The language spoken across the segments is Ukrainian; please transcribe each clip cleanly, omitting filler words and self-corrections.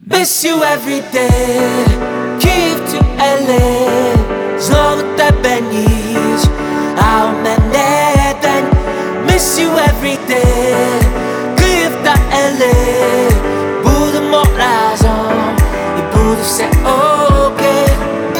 Miss you every day, Київ to LA, знову тебе ніч, а у мене день. Miss you every day, Київ та LA, будемо разом і буде все окей.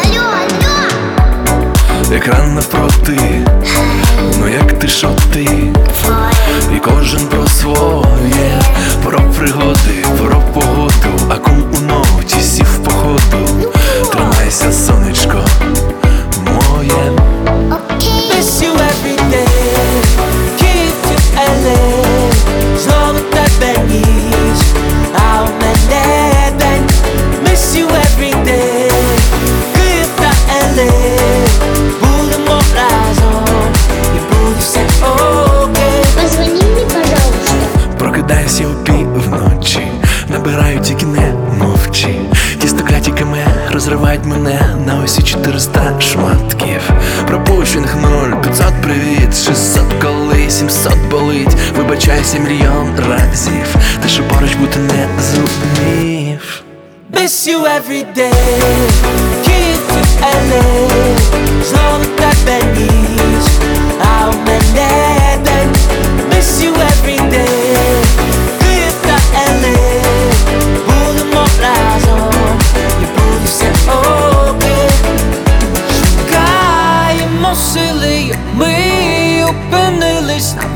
Екран навпроти, ну як ти, що ти? І кожен про своє, про пригоди, про погоду, а кум у ноті сів походу. Тримайся, сонечко моє. Miss you every day, Київ to LA, знову тебе ніч, а у мене день. Miss you every day, Київ та LA, будемо разом і буде все окей. Позвони мне, пожалуйста. Прокидаюся о півночі, набираю, тільки не мовчи. Ті стокляті каме розривають мене на усі 400 шматків. Пропущених 0, 500 привіт, 600 коли, 700 болить. Вибачайся мільйон разів, та що поруч бути не зумів. Miss you every day, Київ to LA, знову тебе ніч, а у мене день. Miss you every day, Київ та LA, будемо разом і буде все окей. Шукаємо сили, ми опинились на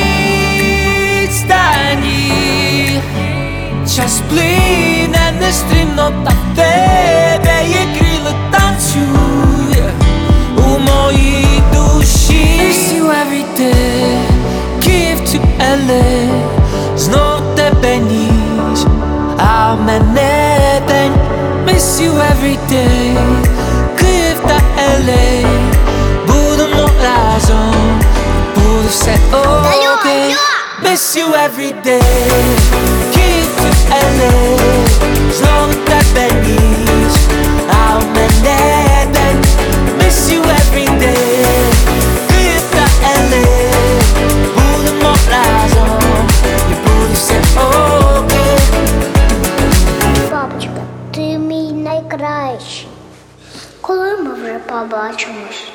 відстані. Час плине нестримно, та в тебе є крила, танцює у моїй душі. Miss you every day, Київ to LA, знов тебе ніч, а в мене день. Miss you every day, Київ та LA, будемо разом, буде все окей. Miss you every day, Київ to LA, знову тебе ніч, а у мене день. Miss you every day, Київ та LA, будемо разом і буде все окей. Папочка, ти мій найкращий. Коли ми вже побачимось?